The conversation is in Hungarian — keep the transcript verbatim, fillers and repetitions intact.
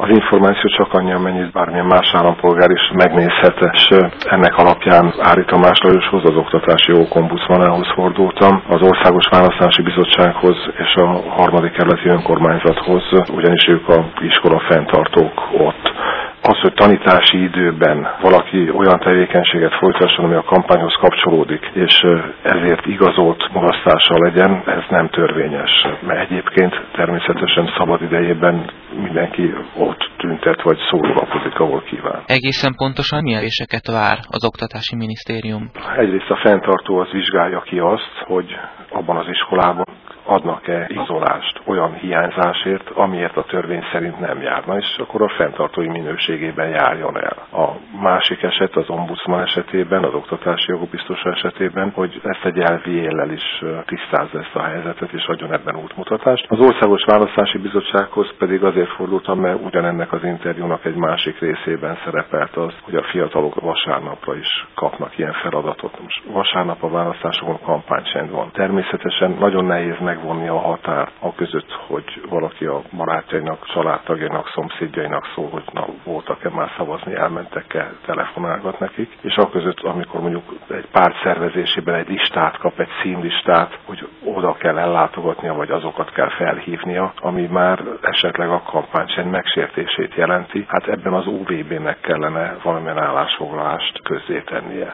Az információ csak annyi, amennyit bármilyen más állampolgár is megnézhet, és ennek alapján Ári Tamás Lajoshoz, az Oktatási Jogok Ombudsmanához fordultam, az Országos Választási Bizottsághoz és a harmadik kerületi önkormányzathoz, ugyanis ők az iskola fenntartók ott. Az, hogy tanítási időben valaki olyan tevékenységet folytasson, ami a kampányhoz kapcsolódik, és ezért igazolt mulasztással legyen, ez nem törvényes. Mert egyébként természetesen szabad idejében mindenki ott tüntet vagy szólapozik, ahol kíván. Egészen pontosan milyen lépéseket vár az Oktatási Minisztérium? Egyrészt a fenntartó az vizsgálja ki azt, hogy abban az iskolában adnak-e igazolást olyan hiányzásért, amiért a törvény szerint nem járna, és akkor a fenntartói minőségében járjon el. A másik eset az ombudsman esetében, az oktatási jogok biztosa esetében, hogy ezt egy elvi éllel is tisztázza ezt a helyzetet, és adjon ebben útmutatást. Az Országos Választási Bizottsághoz pedig azért fordultam, mert ugyanennek az interjúnak egy másik részében szerepelt az, hogy a fiatalok vasárnapra is kapnak ilyen feladatot. Most vasárnap a választásokon kampánycsend van. Természetesen nagyon nehéz megvonni a határ a között, hogy valaki a barátjainak, családtagjainak, szomszédjainak szól, hogy na, voltak-e már szavazni, elmentek-e, telefonálgat nekik, és a között, amikor mondjuk egy párt szervezésében egy listát kap, egy színlistát, hogy oda kell ellátogatnia, vagy azokat kell felhívnia, ami már esetleg a kampánycsend megsértését jelenti, hát ebben az u vé bé-nek kellene valamilyen állásfoglalást közzétennie.